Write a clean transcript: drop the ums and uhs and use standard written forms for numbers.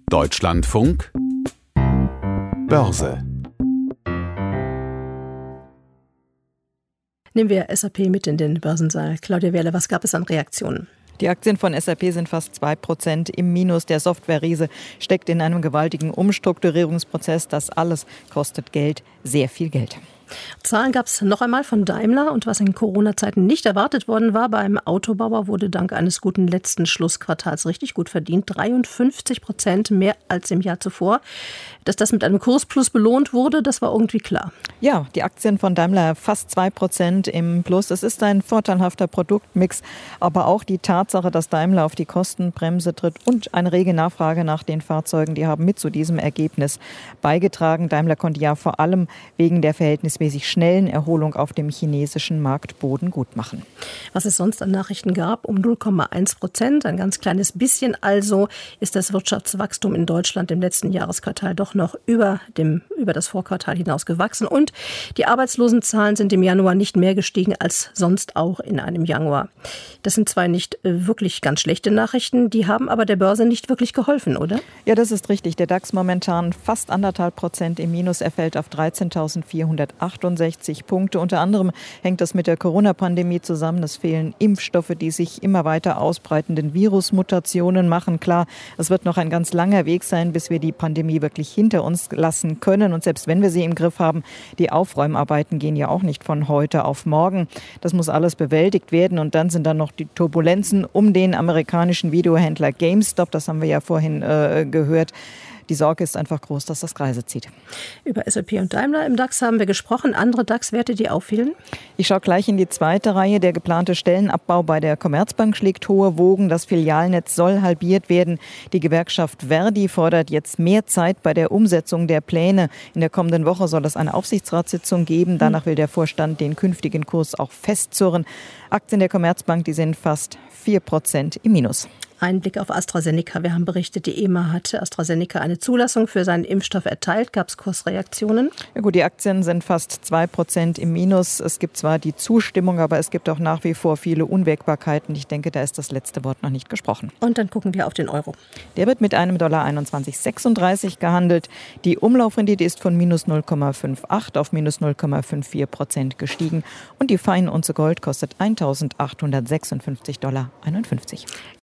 Deutschlandfunk Börse. Nehmen wir SAP mit in den Börsensaal. Claudia Wehrle, was gab es an Reaktionen? Die Aktien von SAP sind fast 2% im Minus. Der Software-Riese steckt in einem gewaltigen Umstrukturierungsprozess. Das alles kostet Geld, sehr viel Geld. Zahlen gab es noch einmal von Daimler und was in Corona-Zeiten nicht erwartet worden war, beim Autobauer wurde dank eines guten letzten Schlussquartals richtig gut verdient. 53% mehr als im Jahr zuvor. Dass das mit einem Kursplus belohnt wurde, das war irgendwie klar. Ja, die Aktien von Daimler fast 2% im Plus. Es ist ein vorteilhafter Produktmix, aber auch die Tatsache, dass Daimler auf die Kostenbremse tritt und eine rege Nachfrage nach den Fahrzeugen, die haben mit zu diesem Ergebnis beigetragen. Daimler konnte ja vor allem wegen der verhältnismäßig schnellen Erholung auf dem chinesischen Marktboden gut machen. Was es sonst an Nachrichten gab, um 0,1%, ein ganz kleines bisschen also, ist das Wirtschaftswachstum in Deutschland im letzten Jahresquartal doch noch über das Vorquartal hinaus gewachsen. Und die Arbeitslosenzahlen sind im Januar nicht mehr gestiegen als sonst auch in einem Januar. Das sind zwar nicht wirklich ganz schlechte Nachrichten, die haben aber der Börse nicht wirklich geholfen, oder? Ja, das ist richtig. Der DAX momentan fast 1,5% im Minus. Er fällt auf 13.468 Punkte. Unter anderem hängt das mit der Corona-Pandemie zusammen. Es fehlen Impfstoffe, die sich immer weiter ausbreitenden Virusmutationen machen. Klar, es wird noch ein ganz langer Weg sein, bis wir die Pandemie wirklich hinter uns lassen können. Und selbst wenn wir sie im Griff haben, die Aufräumarbeiten gehen ja auch nicht von heute auf morgen. Das muss alles bewältigt werden. Und dann sind da noch die Turbulenzen um den amerikanischen Videohändler GameStop. Das haben wir ja vorhin gehört. Die Sorge ist einfach groß, dass das Kreise zieht. Über SAP und Daimler im DAX haben wir gesprochen. Andere DAX-Werte, die auffielen? Ich schaue gleich in die zweite Reihe. Der geplante Stellenabbau bei der Commerzbank schlägt hohe Wogen. Das Filialnetz soll halbiert werden. Die Gewerkschaft Verdi fordert jetzt mehr Zeit bei der Umsetzung der Pläne. In der kommenden Woche soll es eine Aufsichtsratssitzung geben. Danach will der Vorstand den künftigen Kurs auch festzurren. Aktien der Commerzbank, die sind fast 4% im Minus. Ein Blick auf AstraZeneca. Wir haben berichtet, die EMA hatte AstraZeneca eine Zulassung für seinen Impfstoff erteilt. Gab es Kursreaktionen? Ja gut, die Aktien sind fast 2% im Minus. Es gibt zwar die Zustimmung, aber es gibt auch nach wie vor viele Unwägbarkeiten. Ich denke, da ist das letzte Wort noch nicht gesprochen. Und dann gucken wir auf den Euro. Der wird mit einem Dollar 21,36 gehandelt. Die Umlaufrendite ist von minus 0,58 auf minus 0,54% gestiegen. Und die Feinunze Gold kostet $1.856,51.